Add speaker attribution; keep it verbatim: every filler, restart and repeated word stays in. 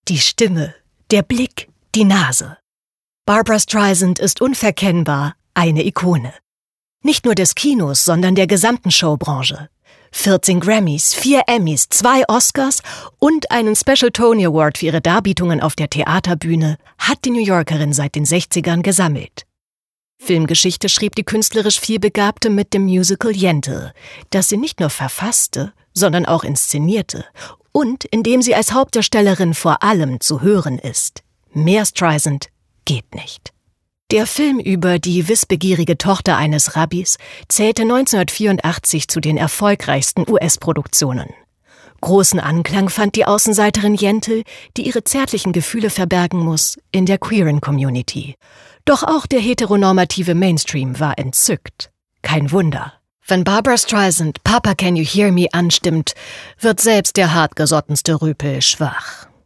Speaker 1: Die Stimme, der Blick, die Nase. Barbra Streisand ist unverkennbar eine Ikone. Nicht nur des Kinos, sondern der gesamten Showbranche. vierzehn Grammys, vier Emmys, zwei Oscars und einen Special Tony Award für ihre Darbietungen auf der Theaterbühne hat die New Yorkerin seit den sechzigern gesammelt. Filmgeschichte schrieb die künstlerisch vielbegabte mit dem Musical Yentl, das sie nicht nur verfasste, sondern auch inszenierte und in dem sie als Hauptdarstellerin vor allem zu hören ist. Mehr Streisand geht nicht. Der Film über die wissbegierige Tochter eines Rabbis zählte neunzehnhundertvierundachtzig zu den erfolgreichsten U S-Produktionen. Großen Anklang fand die Außenseiterin Yentl, die ihre zärtlichen Gefühle verbergen muss, in der queeren Community. Doch auch der heteronormative Mainstream war entzückt. Kein Wunder. Wenn Barbra Streisand Papa Can You Hear Me anstimmt, wird selbst der hartgesottenste Rüpel schwach.